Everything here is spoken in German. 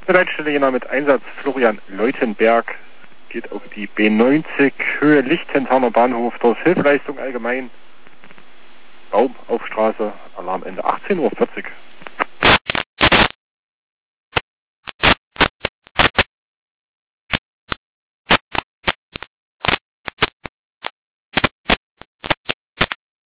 Leitstelle Jena mit Einsatz Florian Leutenberg. Geht auf die B90 Höhe Lichtenhainer Bahnhof. Dort ist Hilfeleistung allgemein. Baum auf Straße. Alarmende 18:40 Uhr.